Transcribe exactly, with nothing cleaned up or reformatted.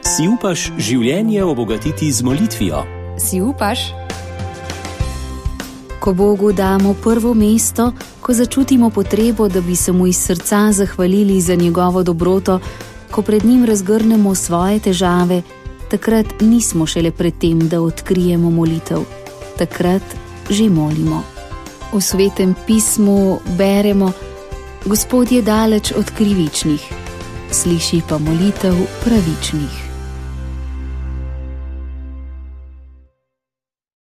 Si upaš življenje obogatiti z molitvijo? Si upaš? Ko Bogu damo prvo mesto, ko začutimo potrebo, da bi se mu iz srca zahvalili za njegovo dobroto, ko pred njim razgrnemo svoje težave, takrat nismo šele pred tem, da odkrijemo molitev. Takrat že molimo. V Svetem pismu beremo: Gospod je daleč od krivičnih, sliši pa molitev pravičnih.